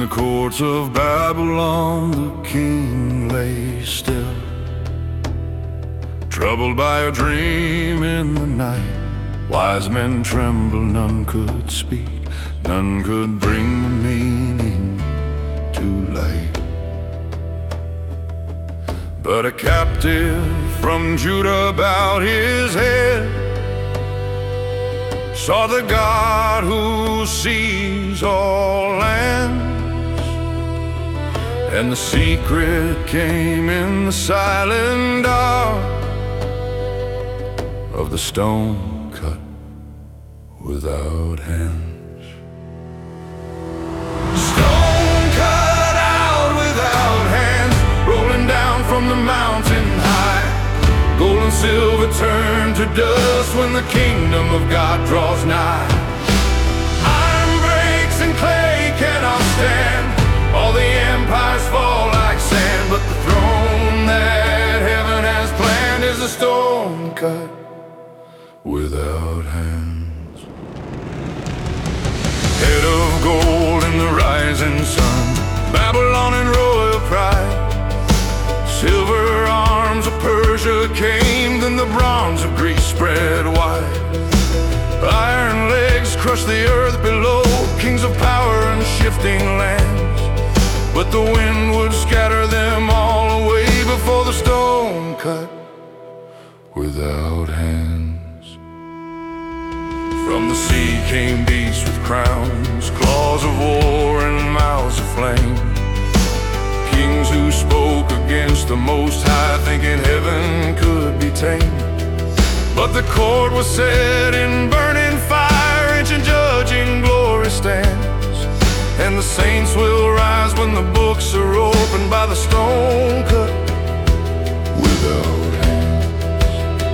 courts of Babylon the king lay still, troubled by a dream in the night. Wise men trembled, none could speak, none could bring the meaning to light. But a captive from Judah bowed his head, saw the God who sees all lands, and the secret came in the silent dark of the stone cut without hands. Stone cut out without hands, rolling down from the mountain high. Gold and silver turn to dust when the kingdom of God draws nigh. Iron breaks and clay cannot stand, all the empires fall like sand. But the throne that heaven has planned is a stone cut without hands. Head of gold in the rising sun, Babylon in royal pride. Silver arms of Persia came, then the bronze of Greece spread wide. Iron legs crushed the earth below, kings of power and shifting lands. But the wind would scatter them all away before the stone cut without hands. From the sea came beasts with crowns, claws of war and mouths of flame. Kings who spoke against the Most High, thinking heaven could be tamed. But the cord was set in burning fire, ancient judging glory stands. And the saints will rise when the books are opened by the stone cut without hands.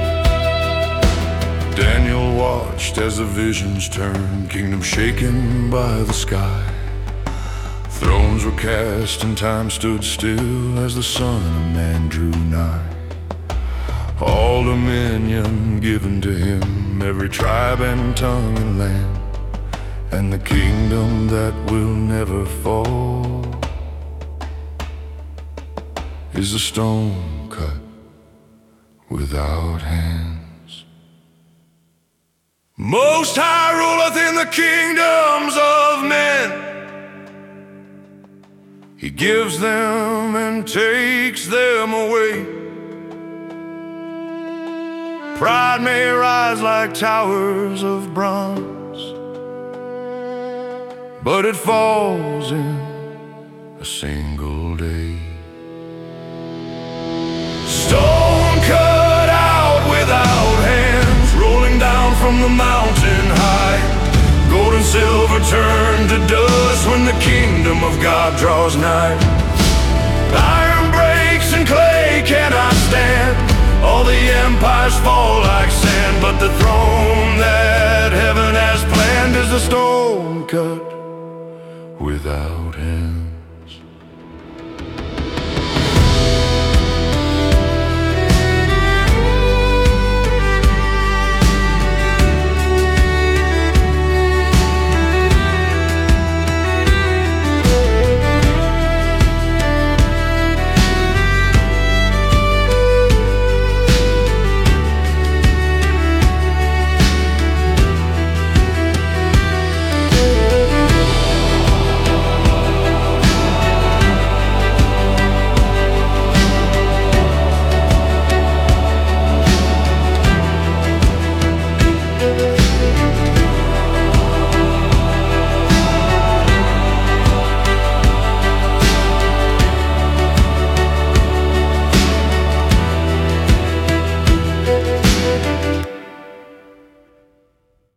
Daniel watched as the visions turned, kingdom shaken by the sky. Thrones were cast and time stood still as the Son of Man drew nigh. All dominion given to him, every tribe and tongue and land, and the kingdom that will never fall is a stone cut without hands. Most High ruleth in the kingdoms of men, He gives them and takes them away. Pride may rise like towers of bronze, but it falls in a single day. Stone cut out without hands, rolling down from the mountain high. Gold and silver turn to dust when the kingdom of God draws nigh.